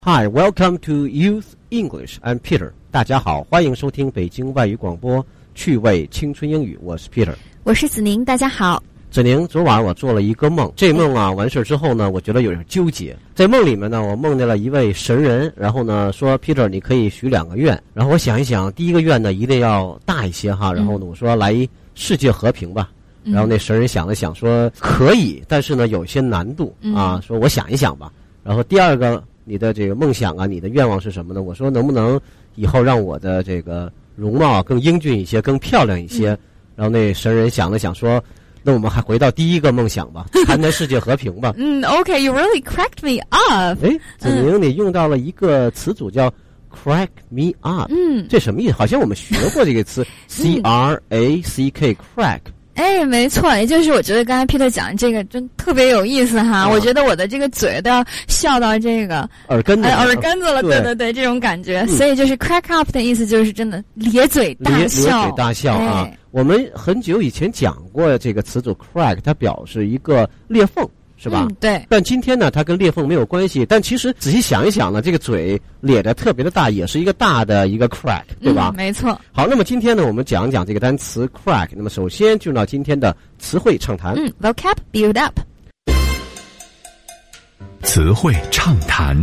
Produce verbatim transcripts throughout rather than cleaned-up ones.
Hi, welcome to Youth English. I'm Peter. 大家好，欢迎收听北京外语广播趣味青春英语。我是 Peter， 我是子宁。大家好。 子宁，昨晚我做了一个梦，这梦啊完事之后呢，我觉得有点纠结。在梦里面呢，我梦见了一位神人，然后呢说 Peter 你可以许两个愿。然后我想一想，第一个愿呢一定要大一些哈，然后呢我说来世界和平吧。然后那神人想了想说可以，但是呢有些难度啊，说我想一想吧。然后第二个。你的这个梦想啊，你的愿望是什么呢？我说能不能以后让我的这个容貌更英俊一些，更漂亮一些？嗯、然后那神人想了想说，那我们还回到第一个梦想吧，谈谈世界和平吧。 嗯 ，OK, you really cracked me up。 哎，子宁，嗯、你用到了一个词组叫 crack me up。嗯，这什么意思？好像我们学过这个词、嗯、，C R A C K，crack。 哎，没错，也就是我觉得刚才 Peter 讲的这个真特别有意思哈，哦、我觉得我的这个嘴都要笑到这个耳根子、 呃、耳根子了，对对对，这种感觉、嗯。所以就是 crack up 的意思就是真的咧嘴大笑， 咧嘴大笑啊、哎！我们很久以前讲过这个词组 crack， 它表示一个裂缝。是吧、 嗯？对。 但今天呢，它跟裂缝没有关系。但其实仔细想一想呢，这个嘴咧得特别的大，也是一个大的一个 crack， 对吧？ 嗯、没错。 好，那么今天呢，我们讲讲这个单词 crack。那么首先进入到今天的词汇畅谈。 嗯 ，vocab build up。 词汇畅谈。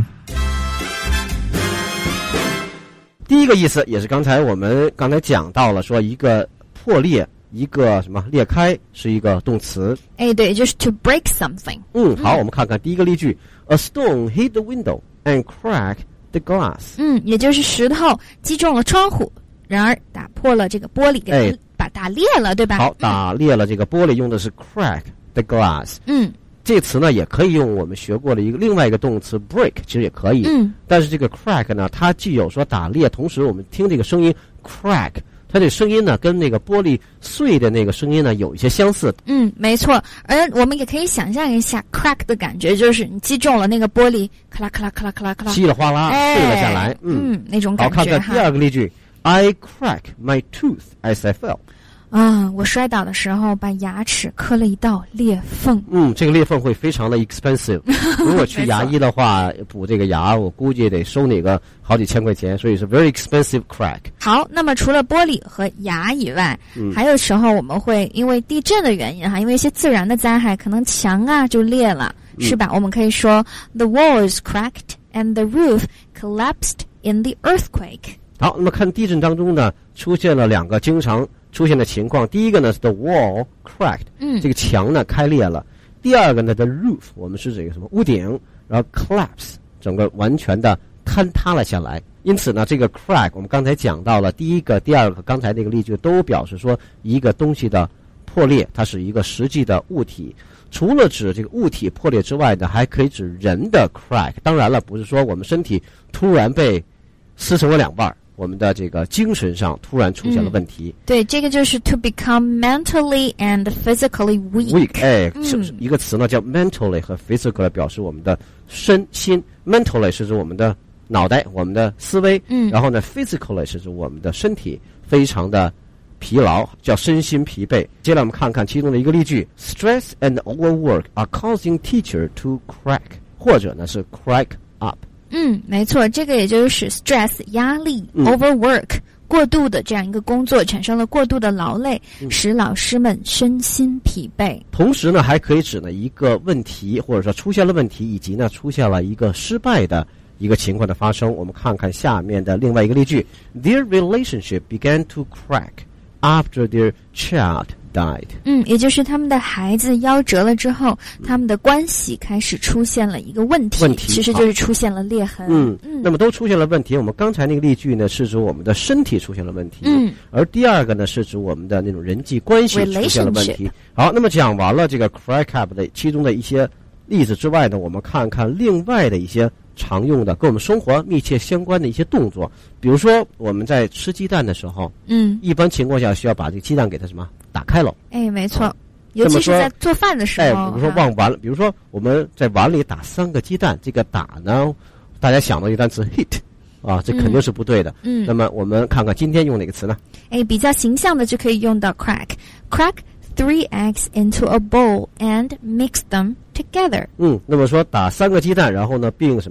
第一个意思也是刚才我们刚才讲到了，说一个破裂。一个什么裂开是一个动词， 哎，对，就是 to break something。 嗯，好，嗯、我们看看第一个例句 ：A stone hit the window and cracked the glass。 嗯，也就是石头击中了窗户，然而打破了这个玻璃，给它、哎、把打裂了，对吧？ 好，打裂了这个玻璃，用的是 crack the glass。 嗯， 这词呢也可以用我们学过的一个另外一个动词 break， 其实也可以。 嗯， 但是这个 crack 呢，它既有说打裂，同时我们听这个声音 crack。它这声音呢，跟那个玻璃碎的那个声音呢有一些相似。 嗯，没错。而我们也可以想象一下 crack 的感觉，就是你击中了那个玻璃，咔啦咔啦咔啦咔啦咔啦， 稀里哗啦碎了下来。 嗯，嗯那种感觉。 好，看看第二个例句 ：I crack my tooth as I fell。 啊，我摔倒的时候把牙齿磕了一道裂缝。 嗯，这个裂缝会非常的 expensive。如果去牙医的话，补这个牙，我估计得收你个好几千块钱，所以是 very expensive crack。 好，那么除了玻璃和牙以外，嗯、还有时候我们会因为地震的原因哈，因为一些自然的灾害，可能墙啊就裂了，嗯、是吧？我们可以说 the walls cracked and the roof collapsed in the earthquake。 好，那么看地震当中呢，出现了两个经常出现的情况，第一个呢是 the wall cracked， 嗯， 这个墙呢开裂了；第二个呢 the roof， 我们是这个什么屋顶，然后 collapse， 整个完全的坍塌了下来。因此呢，这个 crack 我们刚才讲到了，第一个、第二个，刚才那个例句都表示说一个东西的破裂，它是一个实际的物体。除了指这个物体破裂之外呢，还可以指人的 crack。当然了，不是说我们身体突然被撕成了两半。我们的这个精神上突然出现了问题。 嗯、对，这个就是 to become mentally and physically weak。 weak， 哎，嗯、是一个词呢，叫 mentally 和 physically 表示我们的身心。mentally 是指我们的脑袋，我们的思维。嗯。然后呢 ，physically 是指我们的身体非常的疲劳，叫身心疲惫。接下来我们看看其中的一个例句 ：Stress and overwork are causing teacher to crack， 或者呢是 crack up。 嗯，没错，这个也就是 stress 压力、嗯、overwork 过度的这样一个工作产生了过度的劳累，嗯、使老师们身心疲惫。 同时呢，还可以指呢一个问题，或者说出现了问题，以及呢出现了一个失败的一个情况的发生。我们看看下面的另外一个例句 ：Their relationship began to crack after their child died。 嗯，也就是他们的孩子夭折了之后，嗯、他们的关系开始出现了一个问题， 问题其实就是出现了裂痕。 嗯嗯，那么都出现了问题。我们刚才那个例句呢，是指我们的身体出现了问题。嗯，而第二个呢，是指我们的那种人际关系出现了问题。好，那么讲完了这个 crack up 的其中的一些例子之外呢，我们看看另外的一些常用的跟我们生活密切相关的一些动作。比如说我们在吃鸡蛋的时候，嗯，一般情况下需要把这个鸡蛋给它什么打开了。 哎，没错，尤其是在做饭的时候。 哎，比如说忘完了，比如说我们在碗里打三个鸡蛋，这个打呢，大家想到一个单词 hit， 啊，这肯定是不对的。嗯，那么我们看看今天用哪个词呢？ 哎，比较形象的就可以用到 crack。crack three eggs into a bowl and mix them together。 嗯，那么说打三个鸡蛋，然后呢并什么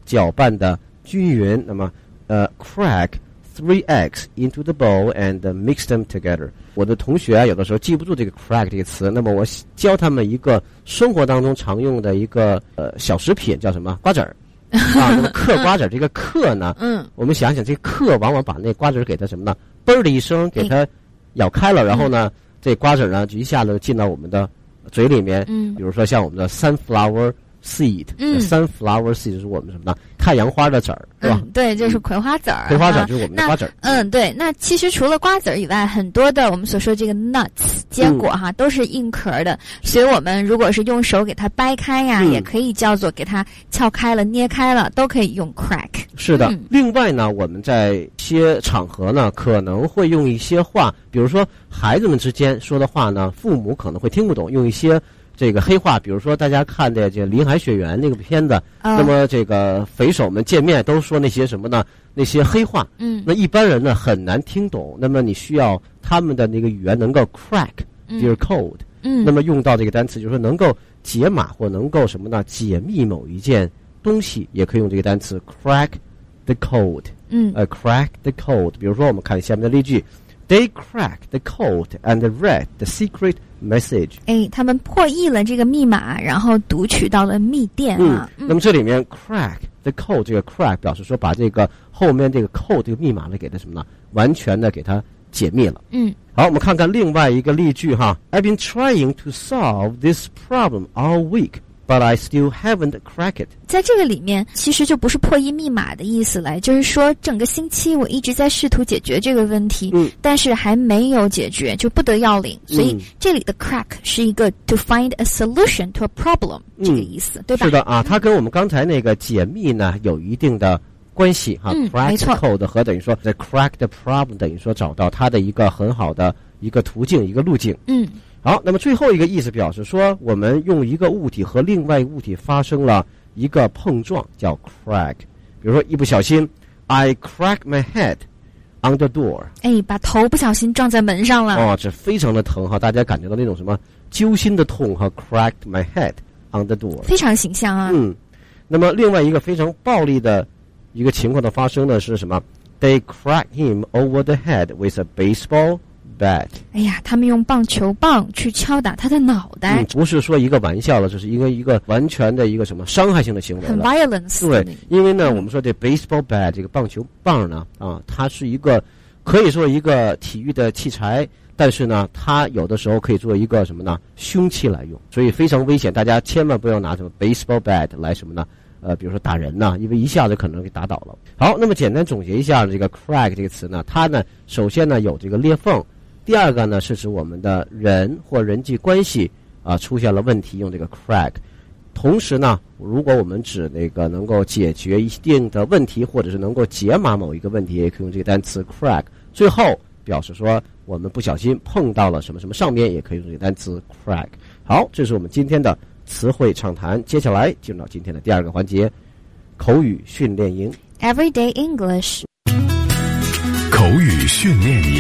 搅拌的均匀。那么呃 crack three eggs into the bowl and mix them together。 我的同学啊有的时候记不住这个 crack 这个词，那么我教他们一个生活当中常用的一个呃小食品，叫什么？瓜子儿啊。那么嗑瓜子儿，这个嗑呢，嗯，我们想想这嗑往往把那瓜子儿给它什么呢？嘣的一声给它咬开了，然后呢，这瓜子儿呢就一下子进到我们的嘴里面。嗯，比如说像我们的 sunflower seed， 嗯 ，sunflower seed 就是我们什么呢？太阳花的籽儿，是吧？ 嗯，对，就是葵花籽儿。 葵花籽儿就是我们的瓜子儿。 嗯，对。那其实除了瓜子儿以外，很多的我们所说这个 nuts 坚果哈，嗯、都是硬壳的。所以我们如果是用手给它掰开呀，嗯、也可以叫做给它撬开了、捏开了，都可以用 crack。 是的。 嗯、 另外呢，我们在一些场合呢，可能会用一些话，比如说孩子们之间说的话呢，父母可能会听不懂，用一些。这个黑话，比如说大家看的这《林海雪原》那个片子，哦、那么这个匪首们见面都说那些什么呢？那些黑话，嗯，那一般人呢很难听懂。那么你需要他们的那个语言能够 crack their code，嗯，那么用到这个单词，就是说能够解码或能够什么呢？解密某一件东西，也可以用这个单词 crack the code， 嗯，呃 crack the code。比如说我们看下面的例句。They cracked the code and read the secret message。 哎，他们破译了这个密码，然后读取到了密电啊。 嗯，那么这里面 crack the code 这个 crack 表示说把这个后面这个 code 这个密码呢给它什么呢？完全的给它解密了。嗯，好，我们看看另外一个例句哈。I've been trying to solve this problem all week.But I still haven't cracked it。 在这个里面，其实就不是破译密码的意思了，就是说整个星期我一直在试图解决这个问题，嗯，但是还没有解决，就不得要领。所以这里的 crack 是一个 to find a solution to a problem、嗯、这个意思，对吧？ 是的啊，它跟我们刚才那个解密呢有一定的关系哈。 嗯， crack the code 和等于说 the crack the problem 等于说找到它的一个很好的一个途径，一个路径。嗯。好，那么最后一个意思表示说，我们用一个物体和另外一个物体发生了一个碰撞，叫 crack。比如说一不小心 ，I crack my head on the door。 哎，把头不小心撞在门上了。 哦，这非常的疼哈，大家感觉到那种什么揪心的痛哈 ，cracked my head on the door， 非常形象啊。 嗯，那么另外一个非常暴力的一个情况的发生呢是什么 ？They crack him over the head with a baseball.Bad. 哎呀，他们用棒球棒去敲打他的脑袋， 嗯、不是说一个玩笑了，这是一个一个完全的一个什么伤害性的行为了， 很 violence。 对，因为呢，嗯、我们说这 baseball bat 这个棒球棒呢，啊，它是一个可以说一个体育的器材，但是呢，它有的时候可以做一个什么呢？凶器来用，所以非常危险，大家千万不要拿什么 baseball bat 来什么呢？呃，比如说打人呢，因为一下子可能给打倒了。好，那么简单总结一下这个 crack 这个词呢，它呢，首先呢有这个裂缝。第二个呢，是指我们的人或人际关系啊出现了问题，用这个 crack。同时呢，如果我们指那个能够解决一定的问题，或者是能够解码某一个问题，也可以用这个单词 crack。最后表示说我们不小心碰到了什么什么上面，也可以用这个单词 crack。好，这是我们今天的词汇畅谈。接下来进入到今天的第二个环节，口语训练营 Everyday English 口语训练营。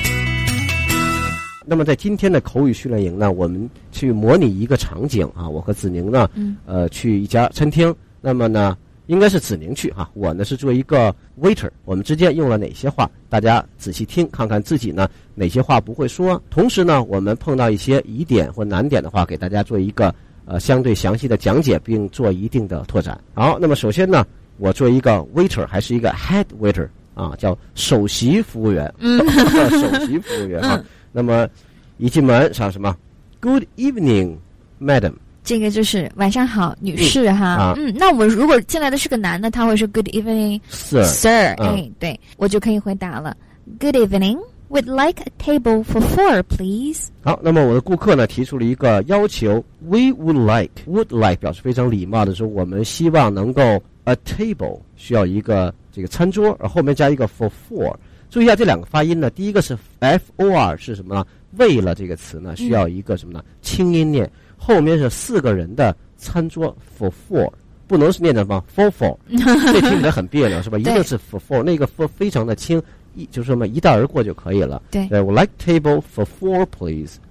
那么在今天的口语训练营呢，我们去模拟一个场景啊，我和子宁呢，嗯、呃，去一家餐厅。那么呢，应该是子宁去哈，我呢是做一个 waiter。我们之间用了哪些话？大家仔细听，看看自己呢哪些话不会说。同时呢，我们碰到一些疑点或难点的话，给大家做一个呃相对详细的讲解，并做一定的拓展。好，那么首先呢，我做一个 waiter， 还是一个 head waiter 啊，叫首席服务员。嗯，首席服务员啊。嗯，那么一进门上什么 Good evening, madam。 这个就是晚上好女士哈。啊、嗯，那我如果进来的是个男的，他会说 Good evening Sir Sir、嗯、哎，对，我就可以回答了 Good evening, we'd like a table for four please。 好，那么我的顾客呢提出了一个要求 We would like would like 表示非常礼貌的说我们希望能够 a table 需要一个这个餐桌，而后面加一个 for four。注意一下这两个发音呢，第一个是 F O R 是什么呢？为了这个词呢，需要一个什么呢？轻音念，后面是四个人的餐桌 for four， 不能是念的什么 for four， 这听起来很别扭是吧？一定是 for four， 那个 for 非常的轻，一就是什么一带而过就可以了。 对， 我 like table for four please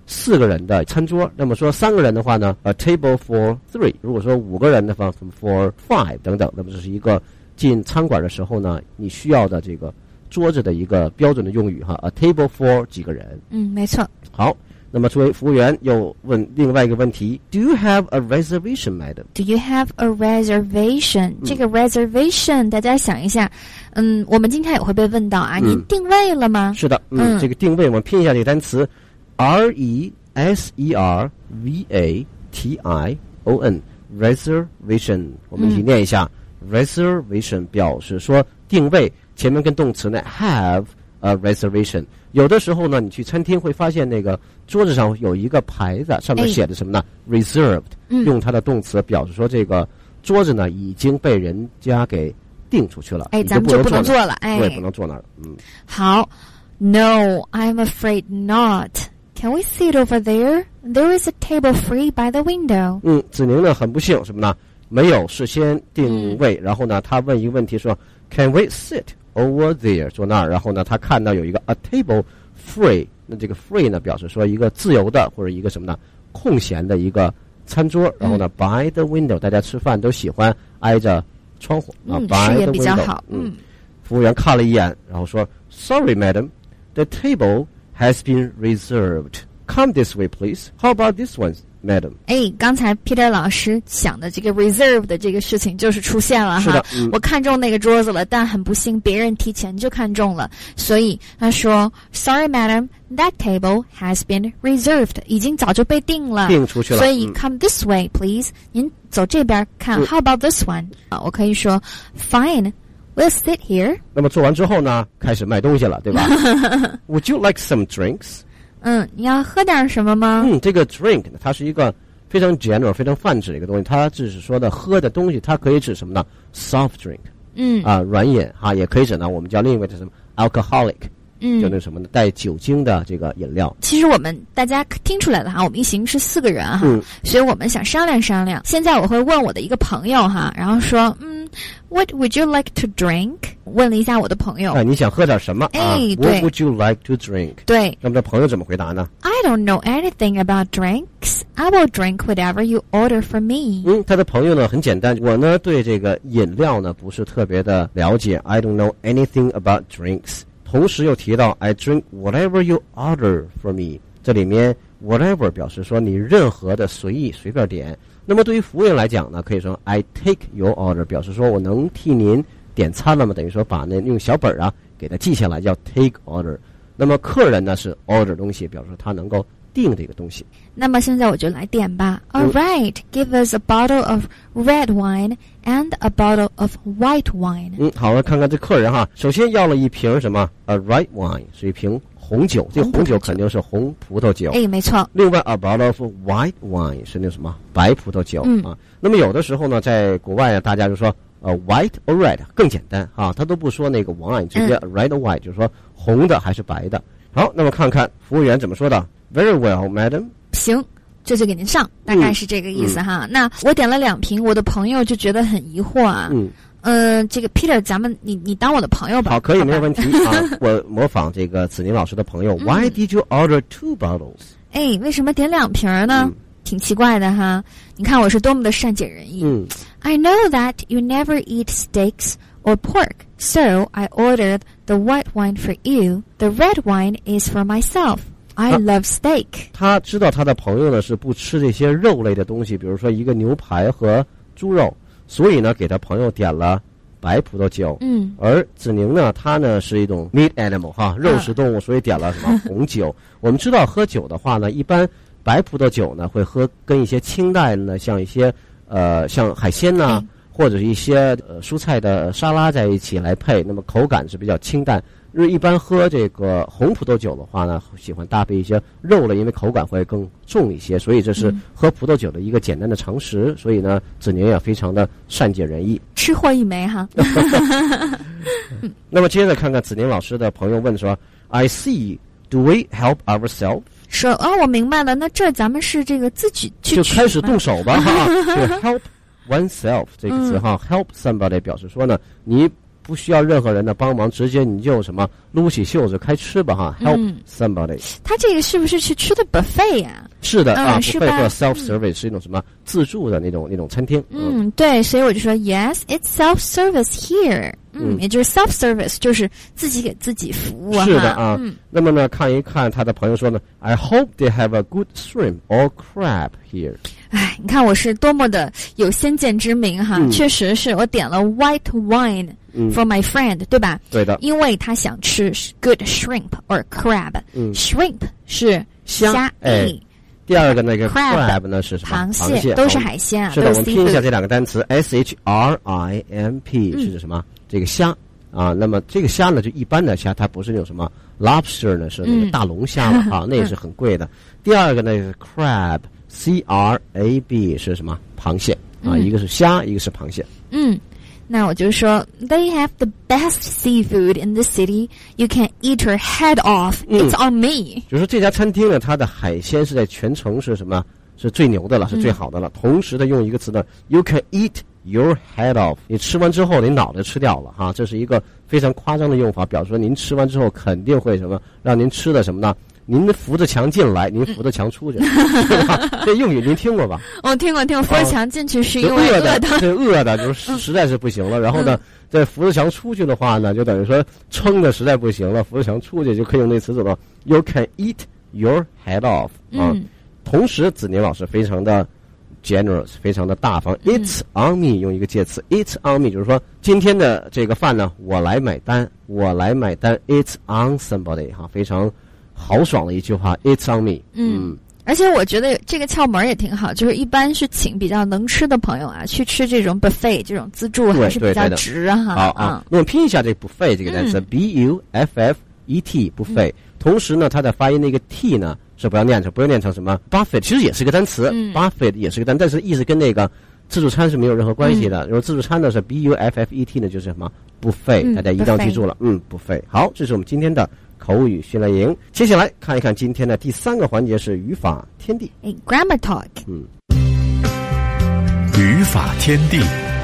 四个人的餐桌。那么说三个人的话呢 ，a table for three。如果说五个人的话 ，for five 等等。那么这是一个进餐馆的时候呢，你需要的这个桌子的一个标准的用语哈 ，a table for 几个人。 嗯，没错。 好，那么作为服务员又问另外一个问题 ：Do you have a reservation, madam? Do you have a reservation？、嗯、这个 reservation 大家想一下，嗯，我们经常也会被问到啊，嗯、你定位了吗？ 是的，嗯，嗯这个定位我们拼一下这个单词 ，R E S E R V A T I O N，reservation， 我们一起念一下、嗯、，reservation 表示说定位，前面跟动词呢 have a reservation。有的时候呢，你去餐厅会发现那个桌子上有一个牌子，上面写的什么呢、哎、？reserved，、嗯、用它的动词表示说这个桌子呢已经被人家给订出去了， 哎，咱们就不能坐了，哎， 对，不能坐那儿。嗯， 好 ，No, I'm afraid not. Can we sit over there? There is a table free by the window. 嗯，子宁呢很不幸什么呢？没有事先定位，嗯、然后呢，他问一个问题说 ，Can we sit?Over there， 坐那儿，然后呢，他看到有一个 a table free， 那这个 free 呢，表示说一个自由的或者一个什么呢，空闲的一个餐桌。然后呢、嗯、，by the window， 大家吃饭都喜欢挨着窗户啊、 嗯、 ，by the window， 比较好。 嗯，服务员看了一眼，然后说 ，Sorry, madam, the table has been reserved. Come this way, please. How about this one?Madam， 哎，刚才 Peter 老师想的这个 reserve 的这个事情就是出现了哈。 是的，嗯、 我看中那个桌子了，但很不幸别人提前就看中了，所以他说 Sorry, madam, that table has been reserved， 已经早就被订了， 订出去了。 所以、嗯、come this way, please， 您走这边看、嗯。How about this one？ 啊，我可以说 Fine, we'll sit here。 那么做完之后呢，开始卖东西了，对吧？Would you like some drinks？ 嗯，你要喝点什么吗？ 嗯，这个 drink 呢，它是一个非常 general、非常泛指的一个东西，它只是说的喝的东西，它可以指什么呢 ？soft drink， 嗯啊，软饮哈，也可以指呢，我们叫另一个叫什么 alcoholic， 嗯，就那什么呢，带酒精的这个饮料。 其实我们大家听出来了哈，我们一行是四个人哈，嗯，所以我们想商量商量。现在我会问我的一个朋友哈，然后说，嗯 ，What would you like to drink？ 问了一下我的朋友， 哎，你想喝点什么？ 哎， 啊、 对 ，What would you like to drink？ 对， 那么这朋友怎么回答呢 ？I don't know anything about drinks. I will drink whatever you order for me. 嗯，他的朋友呢很简单，我呢对这个饮料呢不是特别的了解。I don't know anything about drinks. 同时又提到 I drink whatever you order for me. 这里面 whatever 表示说你任何的随意随便点。那么对于服务员来讲呢，可以说 I take your order， 表示说我能替您点餐了嘛，等于说把那用小本啊给它记下来，叫 take order。那么客人呢是 order 东西，表示他能够订这个东西。 那么现在我就来点吧。All right, give us a bottle of red wine and a bottle of white wine. 嗯，好，看看这客人哈，首先要了一瓶什么 ？A red wine 是一瓶红酒，这红酒肯定是红葡萄酒。 哎，没错。 另外 a bottle of white wine 是那什么白葡萄酒、嗯、啊。那么有的时候呢，在国外啊，大家就说。呃、uh, ，white or red 更简单啊，他都不说那个 wine， 直接 red or white，、嗯、就是说红的还是白的。好，那么看看服务员怎么说的。Very well, madam。 行，这就给您上，大概是这个意思哈。嗯、那我点了两瓶，我的朋友就觉得很疑惑啊。嗯。呃，这个 Peter， 咱们你你当我的朋友吧。 好，可以，没有问题啊。我模仿这个子宁老师的朋友、嗯、，Why did you order two bottles？ 哎，为什么点两瓶呢？嗯，挺奇怪的哈，你看我是多么的善解人意。嗯 I know that you never eat steaks or pork, so I ordered the white wine for you. The red wine is for myself. I love steak. 他知道他的朋友呢是不吃这些肉类的东西，比如说一个牛排和猪肉，所以呢给他朋友点了白葡萄酒。嗯，而子宁呢，他呢是一种 meat animal 哈，肉食动物，所以点了什么红酒。我们知道喝酒的话呢，一般白葡萄酒呢会喝跟一些清淡呢，像一些呃像海鲜呐、啊，或者是一些呃蔬菜的沙拉在一起来配，那么口感是比较清淡。因为一般喝这个红葡萄酒的话呢，喜欢搭配一些肉类，因为口感会更重一些，所以这是喝葡萄酒的一个简单的常识。嗯、所以呢，子宁也非常的善解人意， 吃货一枚哈。 那么接着看看子宁老师的朋友问说 ：“I see, do we help ourselves？” 说哦，我明白了，那这咱们是这个自己去就开始动手吧哈。help oneself 这个词哈、嗯、，help somebody 表示说呢，你不需要任何人的帮忙，直接你就什么撸起袖子开吃吧哈、嗯、，help somebody。 他这个是不是去吃的 buffet 呀、啊？ 是的、嗯、啊 ，buffet 或者 self service、嗯、是一种什么自助的那种那种餐厅。 嗯，嗯对，所以我就说 yes, it's self service here。嗯，也就是 self service， 就是自己给自己服务啊。 是的啊。 嗯。 那么呢，看一看他的朋友说呢 ，I hope they have a good shrimp or crab here。 哎，你看我是多么的有先见之明哈！嗯、确实是我点了 white wine for my friend，、嗯、对吧？ 对的。 因为他想吃 good shrimp or crab。嗯。shrimp 是虾。 哎。第二个那个 crab 呢是什么？ 螃蟹， 蟹都是海鲜啊。 是的，我们拼一下这两个单词 ，s h r i m p 是指什么？嗯、这个虾啊。那么这个虾呢，就一般的虾，它不是那种什么 lobster 呢，是那个大龙虾了、嗯、啊，那也是很贵的。第二个呢是 crab，c r a b 是什么？螃蟹啊，嗯、一个是虾，一个是螃蟹。 嗯。那我就说 ，They have the best seafood in the city. You can eat your head off. It's on me、嗯。就是说这家餐厅呢，它的海鲜是在全城是什么？是最牛的了，是最好的了。嗯、同时，它用一个词呢 ，You can eat your head off. 你吃完之后，你脑袋吃掉了哈，这是一个非常夸张的用法，表示说您吃完之后肯定会什么，让您吃的什么呢？您扶着墙进来，您扶着墙出去，这用语您听过吧？ 我听过，听过。扶着墙进去是因为饿的，对，饿的就是实在是不行了。然后呢，这扶着墙出去的话呢，就等于说撑的实在不行了，扶着墙出去就可以用那词怎么 ？You can eat your head off 啊。嗯、同时，子宁老师非常的 generous， 非常的大方。嗯、It's on me 用一个介词 ，It's on me 就是说今天的这个饭呢，我来买单，我来买单。It's on somebody 哈，非常。豪爽的一句话 ，It's on me。 嗯，而且我觉得这个窍门也挺好，就是一般是请比较能吃的朋友啊，去吃这种 buffet 这种自助还是比较值啊哈。 好啊，那我们拼一下这 buffet 这个单词、嗯、，b u f f e t buffet、嗯。同时呢，它的发音那个 t 呢是不要念成，不要念成什么 buffet， 其实也是个单词、嗯、，buffet 也是个单，但是意思跟那个自助餐是没有任何关系的。然后、嗯、自助餐呢是 b u f f e t 呢就是什么 buffet，、嗯、大家一定要记住了，嗯 buffet。好，这是我们今天的口语训练营，接下来看一看今天的第三个环节是语法天地。 哎 ，grammar talk。 嗯， 语法天地。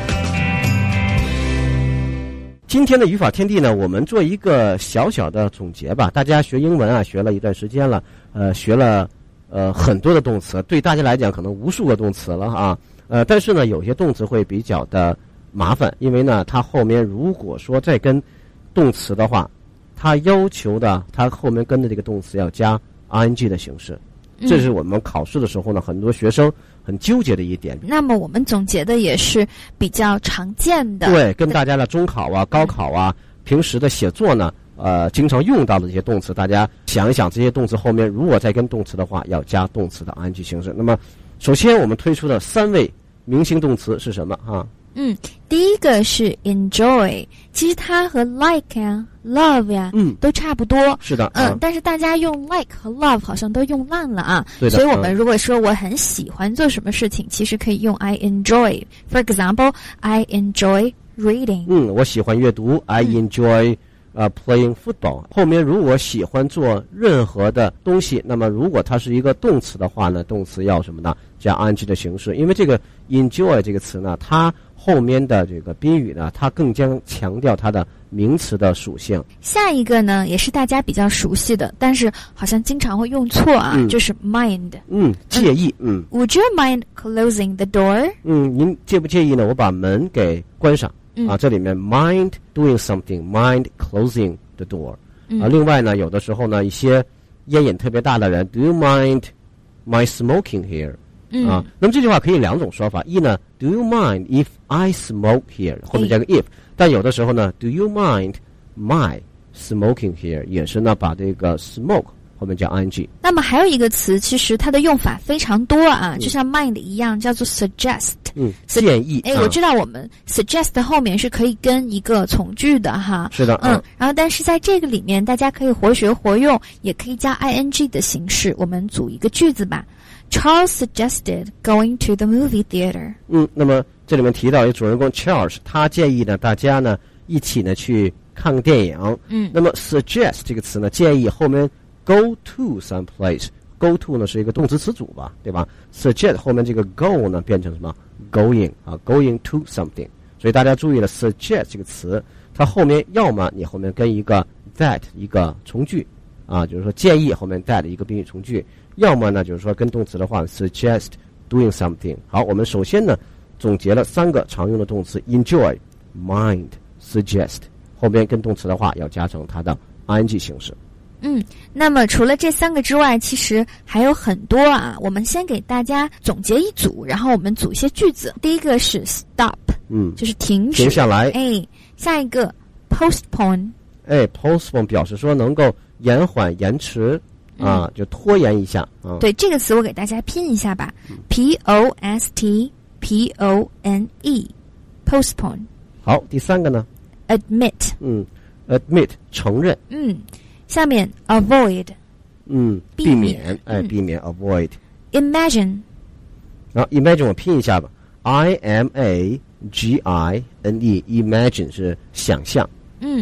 今天的语法天地呢，我们做一个小小的总结吧。大家学英文啊，学了一段时间了，呃，学了呃很多的动词，对大家来讲可能无数个动词了啊。呃，但是呢，有些动词会比较的麻烦，因为呢，它后面如果说再跟动词的话。它要求的，它后面跟的这个动词要加 ing 的形式，这是我们考试的时候呢，很多学生很纠结的一点。 那么我们总结的也是比较常见的， 对，跟大家的中考啊、高考啊、平时的写作呢，呃，经常用到的这些动词，大家想一想，这些动词后面如果再跟动词的话，要加动词的 ing 形式。那么，首先我们推出的三位明星动词是什么啊？ 嗯，第一个是 enjoy， 其实它和 like 呀、love 呀， 嗯， 都差不多。 是的， 嗯，但是大家用 like 和 love 好像都用烂了啊。 对的。 所以我们如果说我很喜欢做什么事情，其实可以用 I enjoy。For example, I enjoy reading。 嗯，我喜欢阅读。I enjoy、嗯、呃、uh, playing football。后面如果喜欢做任何的东西，那么如果它是一个动词的话呢，动词要什么呢？加 ing 的形式。因为这个 enjoy 这个词呢，它后面的这个宾语呢，它更将强调它的名词的属性。 下一个呢，也是大家比较熟悉的，但是好像经常会用错啊，嗯、就是 mind。 嗯，介意。嗯。 Would you mind closing the door？ 嗯，您介不介意呢？我把门给关上。嗯、啊，这里面 mind doing something，mind closing the door。嗯、啊，另外呢，有的时候呢，一些烟瘾特别大的人 ，Do you mind my smoking here？ 嗯、 啊，那么这句话可以两种说法，一呢 ，Do you mind if I smoke here？ 后面加个 if，、哎、但有的时候呢 ，Do you mind my smoking here？ 也是呢，把这个 smoke 后面加 ing。 那么还有一个词，其实它的用法非常多啊，嗯、就像 mind 一样，叫做 suggest。 嗯，建议。 哎，我知道我们 suggest 后面是可以跟一个从句的哈。 是的。 嗯，嗯然后但是在这个里面，大家可以活学活用，也可以加 ing 的形式。我们组一个句子吧。Charles suggested going to the movie theater. 嗯，那么这里面提到一个主人公 Charles， 他建议呢大家呢一起呢去看个电影。 嗯， 那么 suggest 这个词呢，建议后面 go to some place。go to 呢是一个动词词组吧，对吧 ？suggest 后面这个 go 呢变成什么 ？going 啊 ，going to something。所以大家注意了 ，suggest 这个词， 它后面要么你后面跟一个 that 一个从句啊，就是说建议后面 that 一个宾语从句，要么呢就是说跟动词的话 suggest doing something。好，我们首先呢总结了三个常用的动词 enjoy、mind、suggest， 后边跟动词的话要加成它的 ing 形式。 嗯，那么除了这三个之外，其实还有很多啊。我们先给大家总结一组，然后我们组一些句子。第一个是 stop， 嗯， 就是停止， 停下来。 哎，下一个 postpone， 哎 ，postpone 表示说能够延缓、延迟啊、嗯，就拖延一下啊。 对，这个词我给大家拼一下吧、嗯、，P O S T P O N E，postpone。 好，第三个呢 ？admit， 嗯 ，admit 承认， 嗯。下面 avoid， 嗯，避免，哎，避免 avoid。 imagine， 然后 imagine 我拼一下吧 ，I M A G I N E，imagine 是想象。 嗯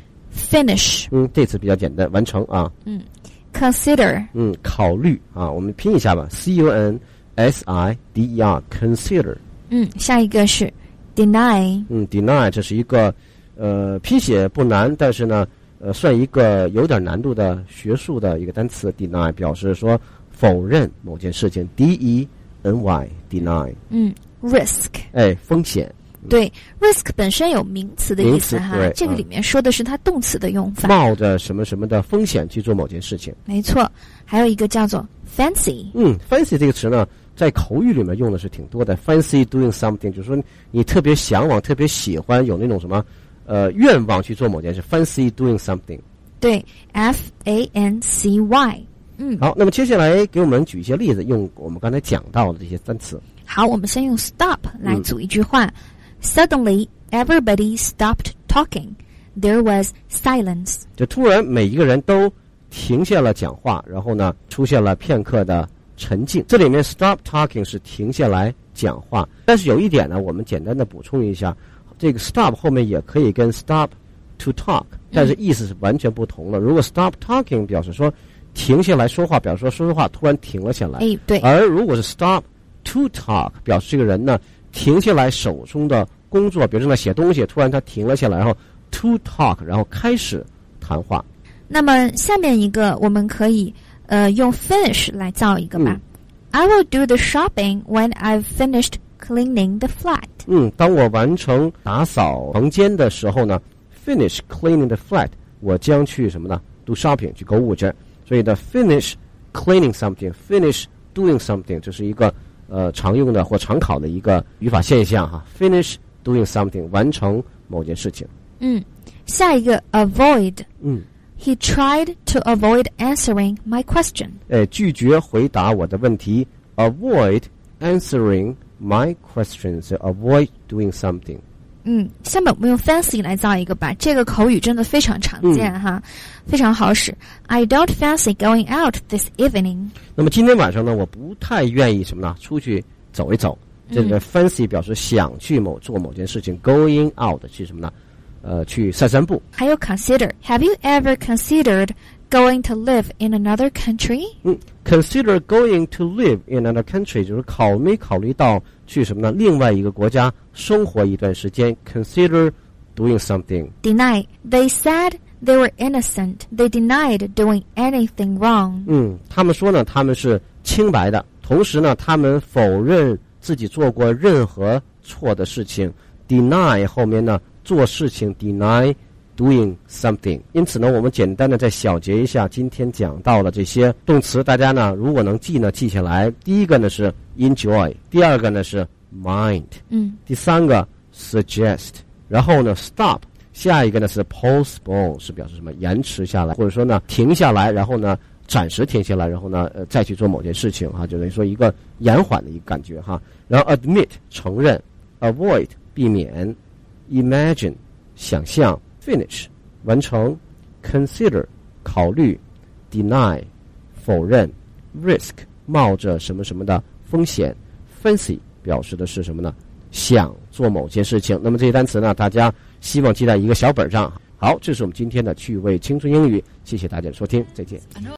，finish， 嗯，这词比较简单，完成啊。 嗯 ，consider， 嗯，考虑啊，我们拼一下吧 ，C U N S I D E R，consider。 嗯，下一个是 deny， 嗯 ，deny 这是一个呃拼写不难，但是呢。呃，算一个有点难度的学术的一个单词 ，deny 表示说否认某件事情 ，D E N Y，deny。 嗯 ，risk， 哎，风险。 对 ，risk 本身有名词的意思哈，这个里面说的是它动词的用法， 冒着什么什么的风险去做某件事情。 没错，还有一个叫做 fancy。 嗯 ，fancy 这个词呢，在口语里面用的是挺多的 ，fancy doing something， 就是说你特别向往、特别喜欢，有那种什么。呃，愿望去做某件事 ，fancy doing something。 对 ，F A N C Y。嗯， 好，那么接下来给我们举一些例子，用我们刚才讲到的这些单词。 好，我们先用 stop 来组一句话。嗯、Suddenly, everybody stopped talking. There was silence. 就突然每一个人都停下了讲话，然后呢，出现了片刻的沉静。这里面 stop talking 是停下来讲话，但是有一点呢，我们简单的补充一下。这个 stop 后面也可以跟 stop to talk， 但是意思是完全不同了。如果 stop talking 表示说停下来说话，表示说说说话突然停了下来。 哎，对。 而如果是 stop to talk， 表示这个人呢停下来手中的工作，比如正在写东西，突然他停了下来，然后 to talk， 然后开始谈话。 那么下面一个我们可以呃用 finish 来造一个吧。 嗯、 I will do the shopping when I've finished cleaning the flat。 嗯，当我完成打扫房间的时候呢 ，finish cleaning the flat， 我将去什么呢 ？do shopping 去购物去。所以的 finish cleaning something，finish doing something， 这是一个呃常用的或常考的一个语法现象哈。finish doing something， 完成某件事情。 嗯，下一个 avoid。 嗯 ，He tried to avoid answering my question。 哎，拒绝回答我的问题 ，avoid answering。My questions avoid doing something。 嗯，下面我们用 fancy 来造一个吧，这个口语真的非常常见、嗯、哈，非常好使。I don't fancy going out this evening。 那么今天晚上呢，我不太愿意什么呢？出去走一走。这个 fancy 表示想去某做某件事情、嗯、，going out 去什么呢？呃，去散散步。 还有 consider。Have you ever considered going to live in another country？ 嗯 ，consider going to live in another country 就是考没考虑到去什么呢？另外一个国家生活一段时间 ，consider doing something。 Deny. They said they were innocent. They denied doing anything wrong. 嗯，他们说呢，他们是清白的，同时呢，他们否认自己做过任何错的事情。Deny 后面呢，做事情 deny。Doing something， 因此呢，我们简单的再小结一下今天讲到了这些动词，大家呢如果能记呢记下来。第一个呢是 enjoy， 第二个呢是 mind， 嗯， 第三个 suggest， 然后呢 stop， 下一个呢是 postpone， 是表示什么延迟下来，或者说呢停下来，然后呢暂时停下来，然后呢呃再去做某件事情哈，就等于说一个延缓的一个感觉哈。然后 admit 承认 ，avoid 避免 ，imagine 想象。Finish 完成 ，consider 考虑 ，deny 否认 ，risk 冒着什么什么的风险 ，fancy 表示的是什么呢？想做某件事情。那么这些单词呢，大家希望记在一个小本上。好，这是我们今天的趣味青春英语，谢谢大家的收听，再见。